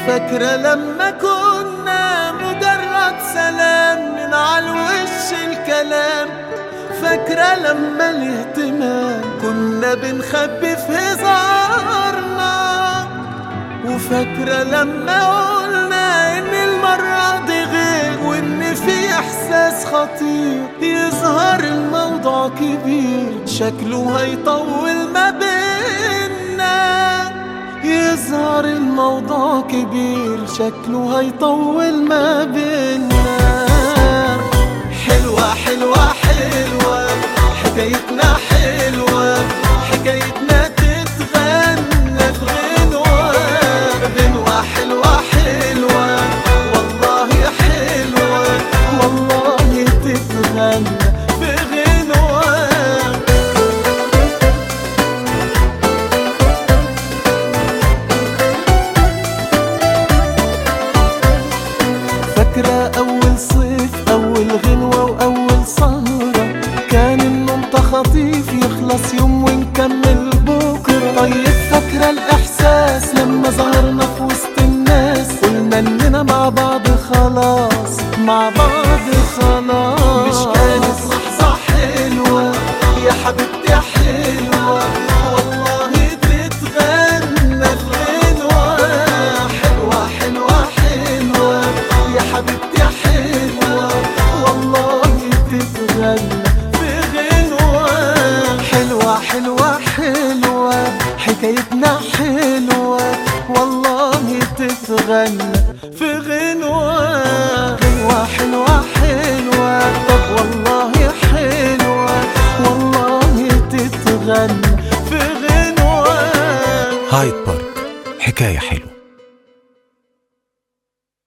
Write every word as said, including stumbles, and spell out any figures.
فاكرة لما كنا مجرد سلام من عالوش الكلام؟ فاكرة لما الاهتمام كنا بنخبي في هزارنا؟ وفاكرة لما قلنا ان المرة دي غير وان في احساس خطير يظهر الموضوع كبير شكله هيطول ما بيننا؟ يظهر الموضوع كبير شكله هيطول ما بيننا. حلوة حلوة حلوة حكايتنا، حلوة حكايتنا تتغنى في غنوة. غنوة حلوة حلوة والله حلوة، والله تتغنى في غنوة. فاكرة أول صيف، أول غنوة وأول سهرة، كان النوم تخطيف يخلص يوم ونكمل بكرة. طيب فاكرة الإحساس لما ظهرنا في وسط الناس قلنا إننا مع بعض خلاص، مع بعض خلاص. مش كانت لحظة حلوة يا حبيبتي حلوة، والله تتغنى في غنوة. حلوة حلوة حلوة يا حبيبتي حلوة، والله تتغنى في غنوة. حلوة حلوة حلوة حكايتنا حلوة، والله تتغنى في غنوة. غنوة حلوة حلوة طب والله حلوة، والله تتغنى في غنوة. هايد بارك، حكاية حلوة.